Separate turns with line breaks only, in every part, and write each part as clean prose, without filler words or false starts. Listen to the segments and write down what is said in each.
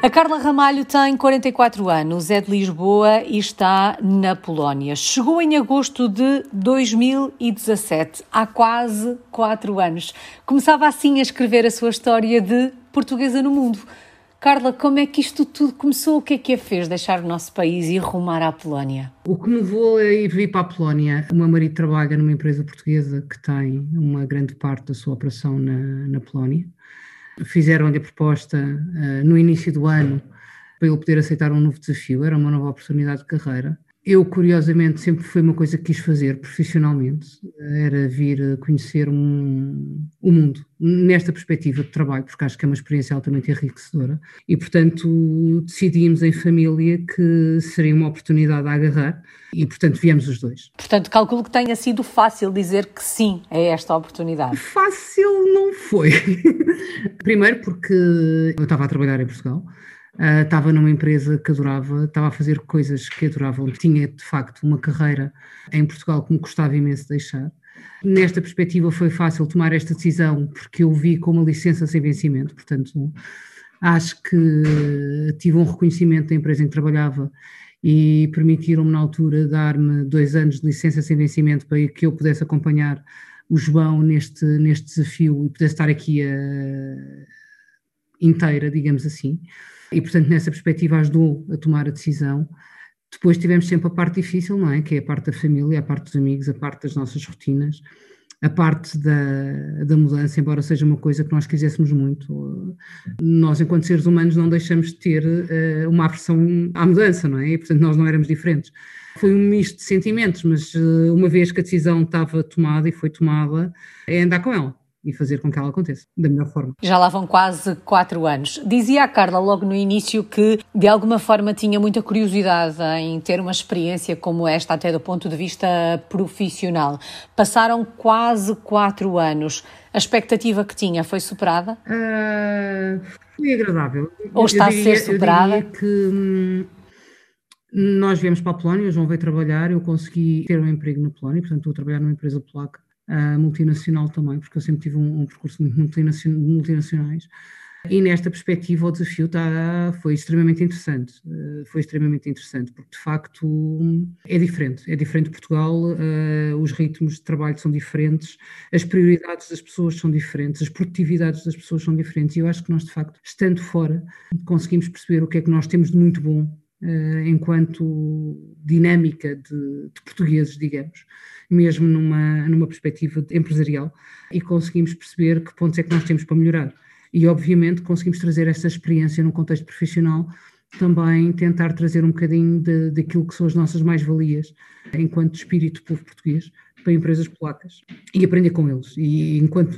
A Carla Ramalho tem 44 anos, é de Lisboa e está na Polónia. Chegou em agosto de 2017, há quase 4 anos. Começava assim a escrever a sua história de portuguesa no mundo. Carla, como é que isto tudo começou? O que é que a fez deixar o nosso país e rumar à Polónia?
O que me levou a ir vir para a Polónia, o meu marido trabalha numa empresa portuguesa que tem uma grande parte da sua operação na Polónia. Fizeram-lhe a proposta no início do ano para ele poder aceitar um novo desafio, era uma nova oportunidade de carreira. Eu, curiosamente, sempre foi uma coisa que quis fazer profissionalmente, era vir conhecer o mundo, nesta perspectiva de trabalho, porque acho que é uma experiência altamente enriquecedora. E, portanto, decidimos em família que seria uma oportunidade a agarrar e, portanto, viemos os dois.
Portanto, calculo que tenha sido fácil dizer que sim a esta oportunidade.
Fácil não foi. Primeiro porque eu estava a trabalhar em Portugal. Estava numa empresa que adorava, estava a fazer coisas que adoravam, tinha de facto uma carreira em Portugal que me gostava imenso de deixar. Nesta perspectiva foi fácil tomar esta decisão porque eu vi com uma licença sem vencimento, portanto acho que tive um reconhecimento da empresa em que trabalhava e permitiram-me na altura dar-me 2 anos de licença sem vencimento para que eu pudesse acompanhar o João neste desafio e pudesse estar aqui inteira, digamos assim. E, portanto, nessa perspectiva ajudou a tomar a decisão. Depois tivemos sempre a parte difícil, não é? Que é a parte da família, a parte dos amigos, a parte das nossas rotinas, a parte da mudança, embora seja uma coisa que nós quiséssemos muito. Nós, enquanto seres humanos, não deixamos de ter uma aversão à mudança, não é? E, portanto, nós não éramos diferentes. Foi um misto de sentimentos, mas uma vez que a decisão estava tomada e foi tomada, é andar com ela e fazer com que ela aconteça, da melhor forma.
Já lá vão quase 4 anos. Dizia a Carla logo no início que, de alguma forma, tinha muita curiosidade em ter uma experiência como esta, até do ponto de vista profissional. Passaram quase 4 anos. A expectativa que tinha foi superada?
Foi agradável.
Ou está a ser superada?
Eu diria que nós viemos para a Polónia, o João veio trabalhar, eu consegui ter um emprego na Polónia, portanto estou a trabalhar numa empresa polaca. Multinacional também, porque eu sempre tive um percurso muito multinacionais. E nesta perspectiva o desafio foi extremamente interessante. Foi extremamente interessante, porque de facto é diferente de Portugal, os ritmos de trabalho são diferentes, as prioridades das pessoas são diferentes, as produtividades das pessoas são diferentes, e eu acho que nós de facto, estando fora, conseguimos perceber o que é que nós temos de muito bom enquanto dinâmica de portugueses, digamos, mesmo numa perspectiva empresarial, e conseguimos perceber que pontos é que nós temos para melhorar. E, obviamente, conseguimos trazer essa experiência no contexto profissional, também tentar trazer um bocadinho daquilo que são as nossas mais-valias, enquanto espírito do povo português, para empresas polacas, e aprender com eles. E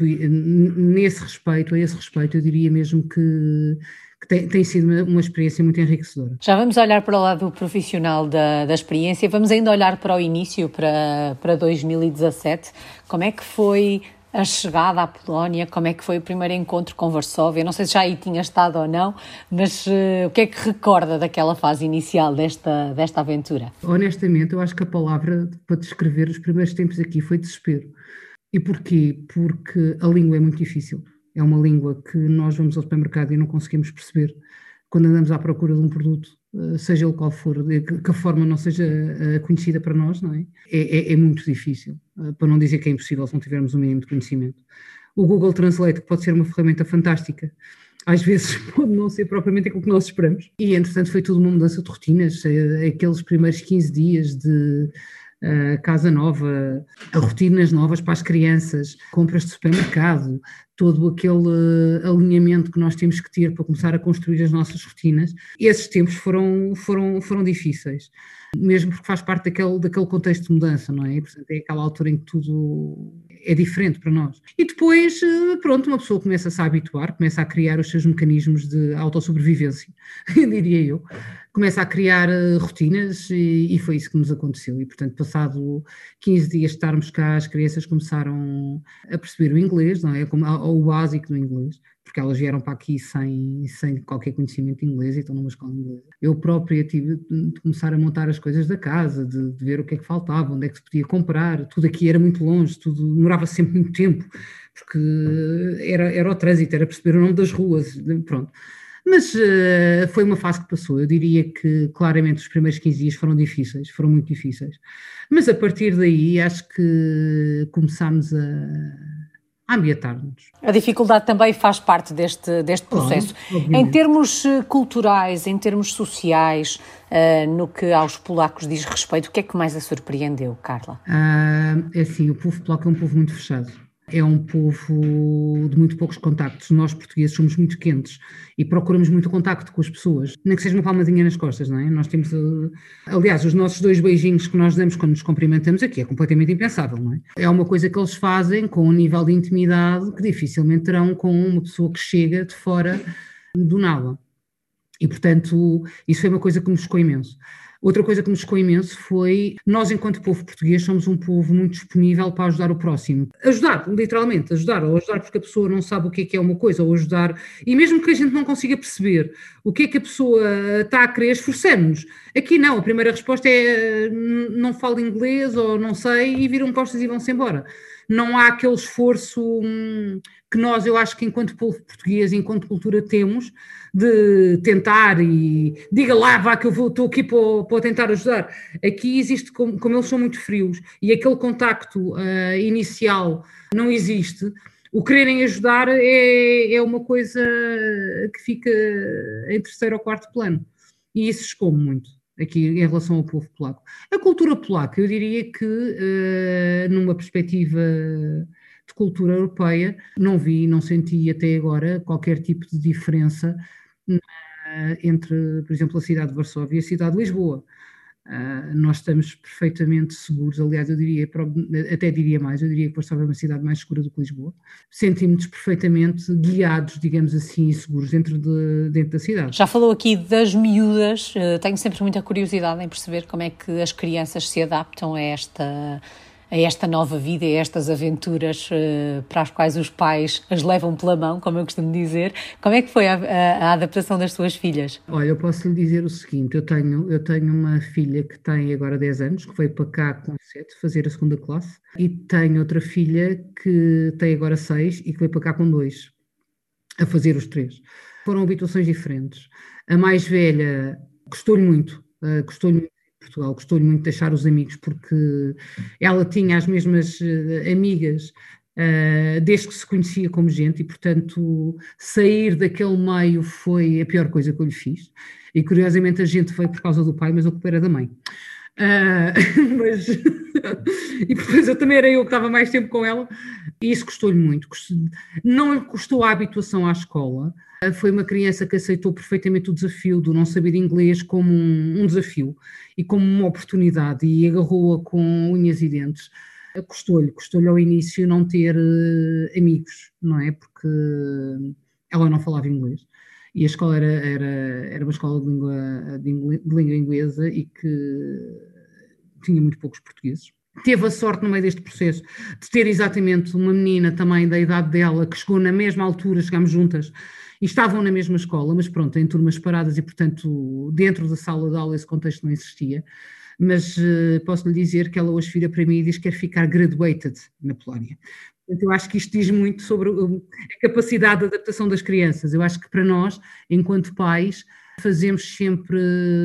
a esse respeito, eu diria mesmo que tem sido uma experiência muito enriquecedora.
Já vamos olhar para o lado profissional da experiência, vamos ainda olhar para o início, para 2017. Como é que foi a chegada à Polónia? Como é que foi o primeiro encontro com Varsóvia? Não sei se já aí tinha estado ou não, mas o que é que recorda daquela fase inicial desta aventura?
Honestamente, eu acho que a palavra para descrever os primeiros tempos aqui foi desespero. E porquê? Porque a língua é muito difícil. É uma língua que nós vamos ao supermercado e não conseguimos perceber quando andamos à procura de um produto, seja ele qual for, que a forma não seja conhecida para nós, não é? É muito difícil, para não dizer que é impossível se não tivermos o mínimo de conhecimento. O Google Translate, que pode ser uma ferramenta fantástica, às vezes pode não ser propriamente aquilo que nós esperamos. E, entretanto, foi tudo uma mudança de rotinas, aqueles primeiros 15 dias de casa nova, rotinas novas para as crianças, compras de supermercado, todo aquele alinhamento que nós temos que ter para começar a construir as nossas rotinas. Esses tempos foram difíceis, mesmo porque faz parte daquele contexto de mudança, não é? E, portanto, é aquela altura em que tudo é diferente para nós. E depois, pronto, uma pessoa começa-se a habituar, começa a criar os seus mecanismos de autossobrevivência, diria eu. Começa a criar rotinas e foi isso que nos aconteceu. E, portanto, passado 15 dias de estarmos cá, as crianças começaram a perceber o inglês, não é? O básico do inglês, porque elas vieram para aqui sem qualquer conhecimento de inglês e estão numa escola inglesa. Eu própria tive de começar a montar as coisas da casa, de ver o que é que faltava, onde é que se podia comprar. Tudo aqui era muito longe, tudo demorava sempre muito tempo, porque era o trânsito, era perceber o nome das ruas, pronto. Mas foi uma fase que passou. Eu diria que claramente os primeiros 15 dias foram difíceis, foram muito difíceis. Mas a partir daí acho que começámos a ambientar-nos.
A dificuldade também faz parte deste processo.
Claro,
Em
obviamente.
termos culturais, em termos sociais, no que aos polacos diz respeito, o que é que mais a surpreendeu, Carla?
É assim, o povo polaco é um povo muito fechado. É um povo de muito poucos contactos. Nós, portugueses, somos muito quentes e procuramos muito contacto com as pessoas. Nem que seja uma palmadinha nas costas, não é? Nós temos, aliás, os nossos 2 beijinhos que nós damos quando nos cumprimentamos aqui é completamente impensável, não é? É uma coisa que eles fazem com um nível de intimidade que dificilmente terão com uma pessoa que chega de fora do nada. E, portanto, isso foi uma coisa que me chocou imenso. Outra coisa que me chocou imenso foi, nós enquanto povo português somos um povo muito disponível para ajudar o próximo. Ajudar, literalmente, ajudar, ou ajudar porque a pessoa não sabe o que é uma coisa, ou ajudar, e mesmo que a gente não consiga perceber o que é que a pessoa está a querer, esforçamos-nos. Aqui não, a primeira resposta é não falo inglês, ou não sei, e viram costas e vão-se embora. Não há aquele esforço que nós, eu acho que enquanto povo português, enquanto cultura temos, de tentar e diga lá, vá que eu estou aqui para tentar ajudar. Aqui existe, como eles são muito frios e aquele contacto inicial não existe, o quererem ajudar é uma coisa que fica em terceiro ou quarto plano. E isso chocou-me muito aqui em relação ao povo polaco. A cultura polaca, eu diria que numa perspectiva de cultura europeia, não vi, não senti até agora qualquer tipo de diferença entre, por exemplo, a cidade de Varsóvia e a cidade de Lisboa. Nós estamos perfeitamente seguros, aliás, eu diria, até diria mais, eu diria que Varsóvia é uma cidade mais segura do que Lisboa. Sentimos-nos perfeitamente guiados, digamos assim, e seguros dentro da cidade.
Já falou aqui das miúdas, tenho sempre muita curiosidade em perceber como é que as crianças se adaptam a esta nova vida, a estas aventuras para as quais os pais as levam pela mão, como eu costumo dizer. Como é que foi a adaptação das suas filhas?
Olha, eu posso lhe dizer o seguinte, eu tenho uma filha que tem agora 10 anos, que veio para cá com 7 fazer a segunda classe, e tenho outra filha que tem agora 6 e que veio para cá com 2 a fazer os 3. Foram habituações diferentes. A mais velha gostou-lhe muito Portugal, gostou-lhe muito de deixar os amigos, porque ela tinha as mesmas amigas desde que se conhecia como gente e, portanto, sair daquele meio foi a pior coisa que eu lhe fiz. E, curiosamente, a gente veio por causa do pai, mas a culpa era da mãe. Mas e depois eu também era eu que estava mais tempo com ela e isso custou-lhe muito. Não lhe custou a habituação à escola. Foi uma criança que aceitou perfeitamente o desafio do não saber inglês como um desafio e como uma oportunidade e agarrou-a com unhas e dentes. Custou-lhe ao início não ter amigos, não é? Porque ela não falava inglês e a escola era uma escola de língua inglesa e que tinha muito poucos portugueses. Teve a sorte no meio deste processo de ter exatamente uma menina também da idade dela que chegou na mesma altura, chegámos juntas e estavam na mesma escola, mas pronto, em turmas separadas e portanto dentro da sala de aula esse contexto não existia. Mas posso lhe dizer que ela hoje vira para mim e diz que quer ficar graduated na Polónia. Portanto, eu acho que isto diz muito sobre a capacidade de adaptação das crianças. Eu acho que para nós, enquanto pais, fazemos sempre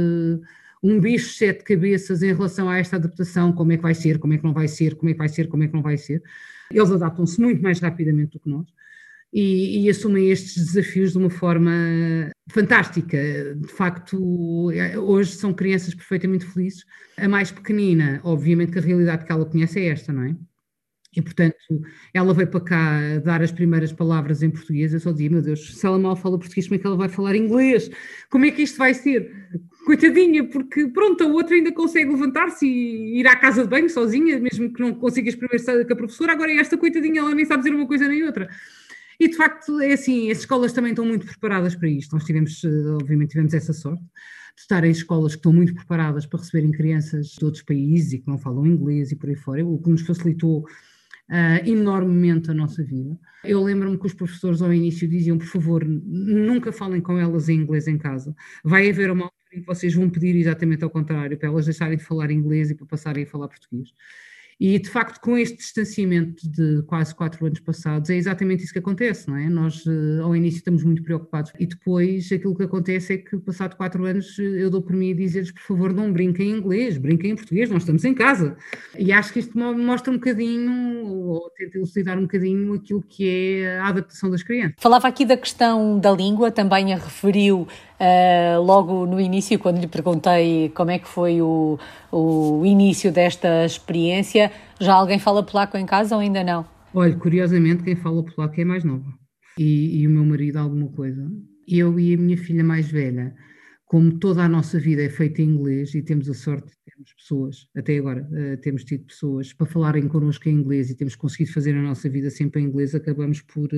um bicho de 7 cabeças em relação a esta adaptação, como é que vai ser, como é que não vai ser, como é que vai ser, como é que não vai ser. Eles adaptam-se muito mais rapidamente do que nós e assumem estes desafios de uma forma fantástica. De facto, hoje são crianças perfeitamente felizes. A mais pequenina, obviamente que a realidade que ela conhece é esta, não é? E, portanto, ela veio para cá dar as primeiras palavras em português. Eu só dizia, meu Deus, se ela mal fala português, como é que ela vai falar inglês? Como é que isto vai ser? Coitadinha, porque pronto, a outra ainda consegue levantar-se e ir à casa de banho sozinha, mesmo que não consiga exprimir-se com a professora. Agora esta coitadinha, ela nem sabe dizer uma coisa nem outra. E, de facto, é assim, as escolas também estão muito preparadas para isto. Nós obviamente tivemos essa sorte de estar em escolas que estão muito preparadas para receberem crianças de outros países e que não falam inglês e por aí fora, o que nos facilitou enormemente a nossa vida. Eu lembro-me que os professores ao início diziam, por favor, nunca falem com elas em inglês em casa. Vai haver uma altura em que vocês vão pedir exatamente ao contrário, para elas deixarem de falar inglês e para passarem a falar português. E, de facto, com este distanciamento de quase 4 anos passados, é exatamente isso que acontece, não é? Nós, ao início, estamos muito preocupados e depois aquilo que acontece é que, passado 4 anos, eu dou por mim a dizer-lhes, por favor, não brinquem em inglês, brinquem em português, nós estamos em casa. E acho que isto mostra um bocadinho, ou tenta elucidar um bocadinho aquilo que é a adaptação das crianças.
Falava aqui da questão da língua, também a referiu logo no início, quando lhe perguntei como é que foi o início desta experiência. Já alguém fala polaco em casa ou ainda não?
Olha, curiosamente, quem fala polaco é a mais nova. E o meu marido alguma coisa. Eu e a minha filha mais velha, como toda a nossa vida é feita em inglês e temos a sorte de termos pessoas, até agora temos tido pessoas para falarem connosco em inglês e temos conseguido fazer a nossa vida sempre em inglês, acabamos por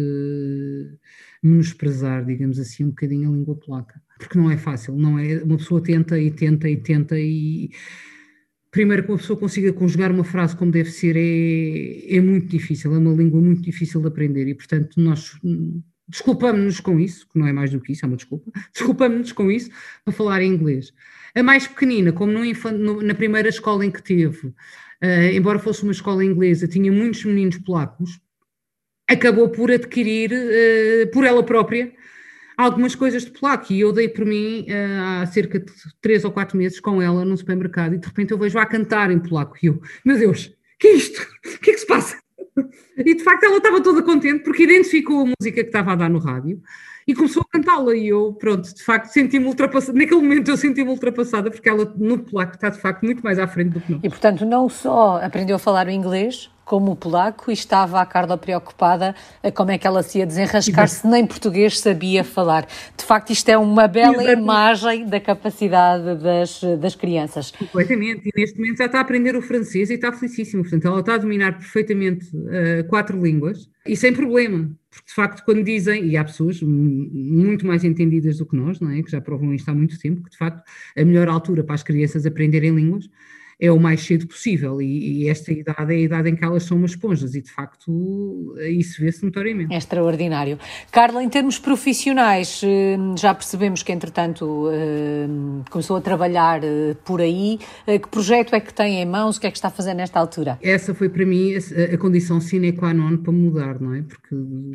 menosprezar, digamos assim, um bocadinho a língua polaca. Porque não é fácil, não é? Uma pessoa tenta e tenta e tenta e primeiro que uma pessoa consiga conjugar uma frase como deve ser é muito difícil, é uma língua muito difícil de aprender e, portanto, nós desculpamos-nos com isso, que não é mais do que isso, é uma desculpa, desculpamos-nos com isso para falar em inglês. A mais pequenina, como na primeira escola em que teve, embora fosse uma escola inglesa, tinha muitos meninos polacos, acabou por adquirir, por ela própria, algumas coisas de polaco, e eu dei por mim há cerca de 3 ou 4 meses com ela num supermercado, e de repente eu vejo-a cantar em polaco, e eu, meu Deus, o que é isto? O que é que se passa? E de facto ela estava toda contente, porque identificou a música que estava a dar no rádio, e começou a cantá-la, e eu, pronto, de facto senti-me ultrapassada, naquele momento eu senti-me ultrapassada, porque ela no polaco está de facto muito mais à frente do que nós.
E portanto não só aprendeu a falar o inglês, como o polaco, e estava a Carla preocupada a como é que ela se ia desenrascar se nem português sabia falar. De facto, isto é uma bela imagem da capacidade das crianças.
Completamente, e neste momento já está a aprender o francês e está felicíssima, portanto ela está a dominar perfeitamente 4 línguas e sem problema, porque de facto quando dizem, e há pessoas muito mais entendidas do que nós, não é, que já provam isto há muito tempo, que de facto a melhor altura para as crianças aprenderem línguas é o mais cedo possível e esta idade é a idade em que elas são umas esponjas e de facto isso vê-se notoriamente.
É extraordinário. Carla, em termos profissionais, já percebemos que entretanto começou a trabalhar por aí. Que projeto é que tem em mãos? O que é que está a fazer nesta altura?
Essa foi para mim a condição sine qua non para mudar, não é? Porque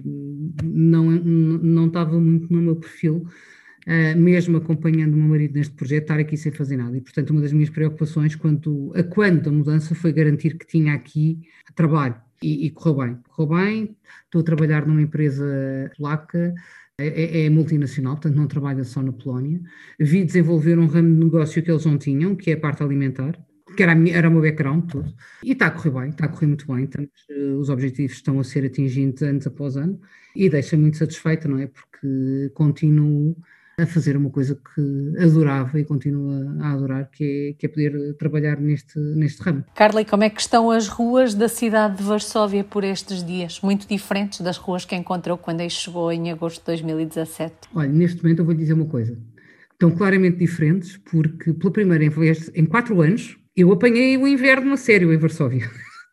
não estava muito no meu perfil. Mesmo acompanhando o meu marido neste projeto, estar aqui sem fazer nada. E, portanto, uma das minhas preocupações quando a mudança foi garantir que tinha aqui trabalho. E correu bem. Correu bem, estou a trabalhar numa empresa polaca, é multinacional, portanto não trabalha só na Polónia. Vi desenvolver um ramo de negócio que eles não tinham, que é a parte alimentar, que era o meu background todo. E está a correr bem, está a correr muito bem. Os objetivos estão a ser atingidos ano após ano e deixa-me muito satisfeita, não é? Porque continuo a fazer uma coisa que adorava e continuo a adorar, que é poder trabalhar neste ramo.
Carla, e como é que estão as ruas da cidade de Varsóvia por estes dias? Muito diferentes das ruas que encontrou quando aí chegou em agosto de 2017?
Olha, neste momento eu vou dizer uma coisa. Estão claramente diferentes porque pela primeira vez em 4 anos eu apanhei o inverno a sério em Varsóvia.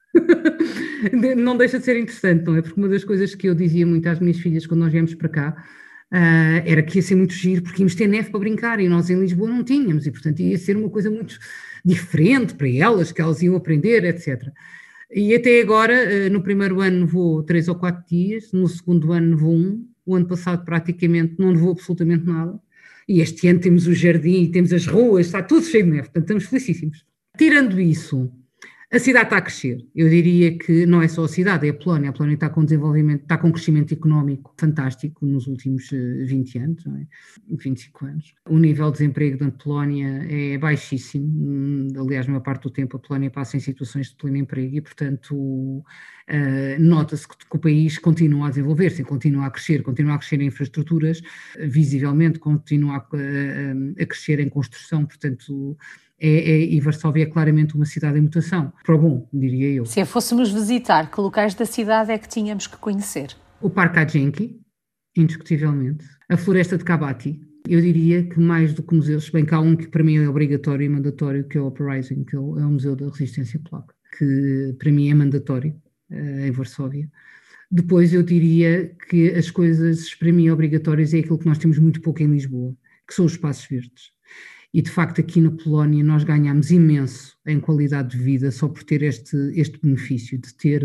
Não deixa de ser interessante, não é? Porque uma das coisas que eu dizia muito às minhas filhas quando nós viemos para cá era que ia ser muito giro, porque íamos ter neve para brincar e nós em Lisboa não tínhamos, e portanto ia ser uma coisa muito diferente para elas, que elas iam aprender, etc. E até agora, no primeiro ano nevou 3 ou 4 dias, no segundo ano nevou 1, o ano passado praticamente não nevou absolutamente nada, e este ano temos o jardim, temos as ruas, está tudo cheio de neve, portanto estamos felicíssimos. Tirando isso, a cidade está a crescer. Eu diria que não é só a cidade, é a Polónia. A Polónia está com desenvolvimento, está com um crescimento económico fantástico nos últimos 20 anos, não é? 25 anos. O nível de desemprego da Polónia é baixíssimo. Aliás, a maior parte do tempo a Polónia passa em situações de pleno emprego e, portanto, nota-se que o país continua a desenvolver-se, continua a crescer em infraestruturas, visivelmente continua a crescer em construção, portanto... E Varsóvia é claramente uma cidade em mutação, para o bom, diria eu.
Se a fôssemos visitar, que locais da cidade é que tínhamos que conhecer?
O Parque Adjenki, indiscutivelmente. A Floresta de Kabati. Eu diria que mais do que museus, se bem que há um que para mim é obrigatório e mandatório, que é o Uprising, que é o Museu da Resistência Polaca, que para mim é mandatório em Varsóvia. Depois eu diria que as coisas para mim obrigatórias é aquilo que nós temos muito pouco em Lisboa, que são os espaços verdes. E de facto aqui na Polónia nós ganhámos imenso em qualidade de vida só por ter este benefício de ter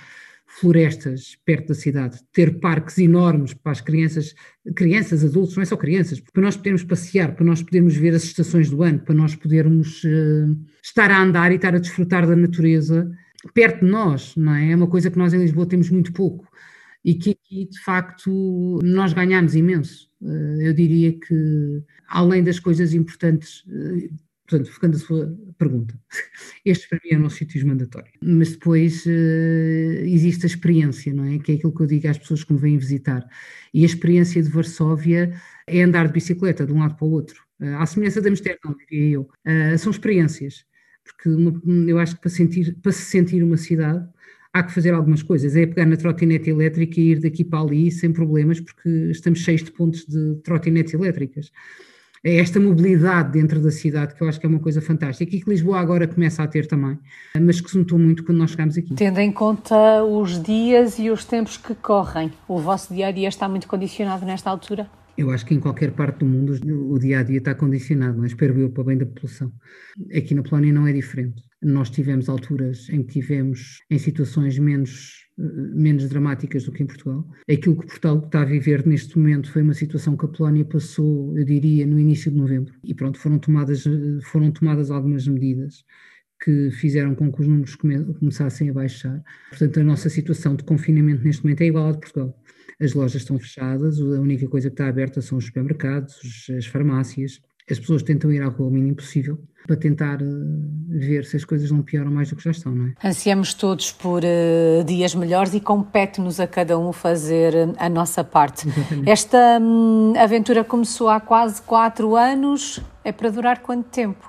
florestas perto da cidade, ter parques enormes para as crianças, adultos, não é só crianças, para nós podermos passear, para nós podermos ver as estações do ano, para nós podermos estar a andar e estar a desfrutar da natureza perto de nós, não é? É uma coisa que nós em Lisboa temos muito pouco e que aqui, de facto, nós ganhamos imenso. Eu diria que, além das coisas importantes, portanto, ficando a sua pergunta, estes para mim eram os sítios mandatórios. Mas depois existe a experiência, não é? Que é aquilo que eu digo às pessoas que me vêm visitar. E a experiência de Varsóvia é andar de bicicleta de um lado para o outro. À semelhança de Amsterdão, diria eu. São experiências. Porque eu acho que para se sentir uma cidade há que fazer algumas coisas. É pegar na trotinete elétrica e ir daqui para ali sem problemas, porque estamos cheios de pontos de trotinetes elétricas. É esta mobilidade dentro da cidade que eu acho que é uma coisa fantástica e que Lisboa agora começa a ter também, mas que se notou muito quando nós chegámos aqui.
Tendo em conta os dias e os tempos que correm, o vosso dia-a-dia está muito condicionado nesta altura?
Eu acho que em qualquer parte do mundo o dia-a-dia está condicionado, não é? Espero eu, para bem da população. Aqui na Polónia não é diferente. Nós tivemos alturas em que tivemos em situações menos dramáticas do que em Portugal. Aquilo que Portugal está a viver neste momento foi uma situação que a Polónia passou, eu diria, no início de novembro. E pronto, foram tomadas algumas medidas que fizeram com que os números começassem a baixar. Portanto, a nossa situação de confinamento neste momento é igual à de Portugal. As lojas estão fechadas, a única coisa que está aberta são os supermercados, as farmácias. As pessoas tentam ir à rua o mínimo possível para tentar ver se as coisas não pioram mais do que já estão, não é?
Ansiamos todos por dias melhores e compete-nos a cada um fazer a nossa parte.
Exatamente.
Esta aventura começou há quase 4 anos. É para durar quanto tempo?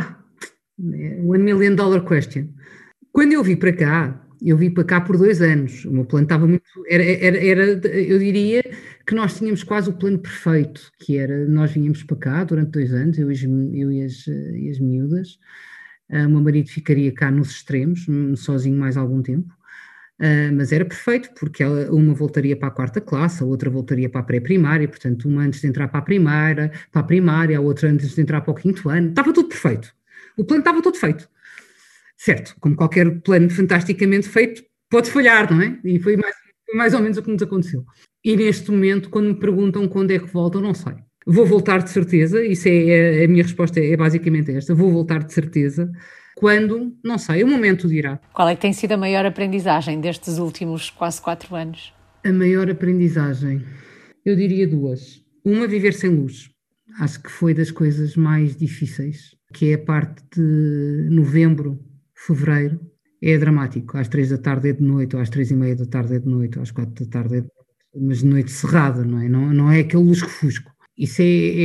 $1 million question. Quando eu vim para cá por 2 anos. O meu plano estava muito. Eu diria que nós tínhamos quase o plano perfeito, que era nós vínhamos para cá durante 2 anos, eu e as miúdas. O meu marido ficaria cá nos extremos, sozinho mais algum tempo. Mas era perfeito, porque uma voltaria para a 4ª classe, a outra voltaria para a pré-primária, portanto, uma antes de entrar para a primária, a outra antes de entrar para o 5º ano. Estava tudo perfeito. O plano estava todo feito. Certo, como qualquer plano fantasticamente feito, pode falhar, não é? E foi mais ou menos o que nos aconteceu. E neste momento, quando me perguntam quando é que volto, eu não sei. Vou voltar de certeza, a minha resposta é basicamente esta, vou voltar de certeza. Quando? Não sei, o momento dirá.
Qual é que tem sido a maior aprendizagem destes últimos quase 4 anos?
A maior aprendizagem? Eu diria 2. Uma, viver sem luz. Acho que foi das coisas mais difíceis, que é a parte de novembro, fevereiro, é dramático. Às 3 da tarde é de noite, ou às 3:30 da tarde é de noite, ou às 4 da tarde é de noite, mas de noite cerrada, não é? Não é aquele lusco-fusco. Isso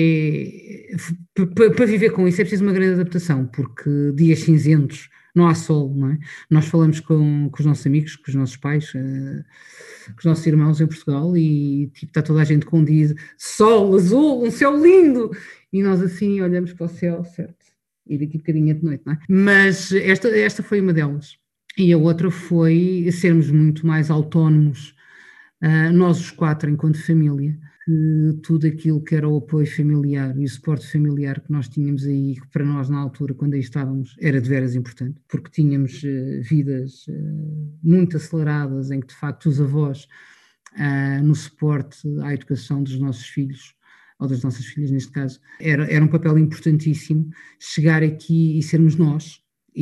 para viver com isso é preciso uma grande adaptação, porque dias cinzentos, não há sol, não é? Nós falamos com os nossos amigos, com os nossos pais, com os nossos irmãos em Portugal e tipo, está toda a gente com um dia de sol azul, um céu lindo, e nós assim olhamos para o céu, certo? E daqui a bocadinho é de noite, não é? Mas esta foi uma delas. E a outra foi sermos muito mais autónomos, nós os 4 enquanto família, que tudo aquilo que era o apoio familiar e o suporte familiar que nós tínhamos aí, que para nós na altura, quando aí estávamos, era de veras importante, porque tínhamos vidas muito aceleradas em que de facto os avós, no suporte à educação dos nossos filhos, ou das nossas filhas neste caso, era um papel importantíssimo. Chegar aqui e sermos nós,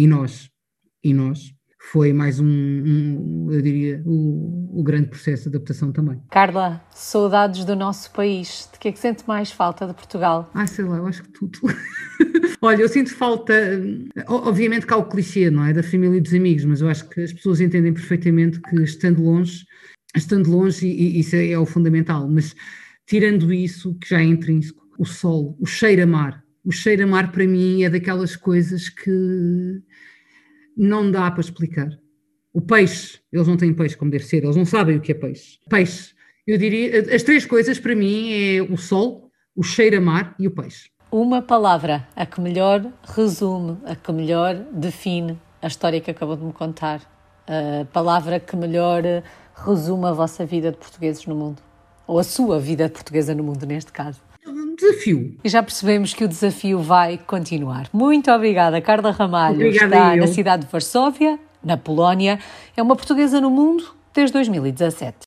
foi mais eu diria, o grande processo de adaptação também.
Carla, saudades do nosso país. De que é que sente mais falta de Portugal?
Sei lá, eu acho que tudo. Olha, eu sinto falta, obviamente que há o clichê, não é, da família e dos amigos, mas eu acho que as pessoas entendem perfeitamente que estando longe, e isso é o fundamental, mas tirando isso, que já é intrínseco, o sol, o cheiro a mar para mim é daquelas coisas que não dá para explicar. O peixe, eles não têm peixe como deve ser, eles não sabem o que é peixe. Peixe, eu diria, as 3 coisas para mim é o sol, o cheiro a mar e o peixe.
Uma palavra, a que melhor resume, a que melhor define a história que acabou de me contar. A palavra que melhor resume a vossa vida de portugueses no mundo. Ou a sua vida portuguesa no mundo, neste caso.
desafio.
E já percebemos que o desafio vai continuar. Muito obrigada, Carla Ramalho.
Obrigada
está
eu.
na cidade de Varsóvia, na Polónia. É uma portuguesa no mundo desde 2017.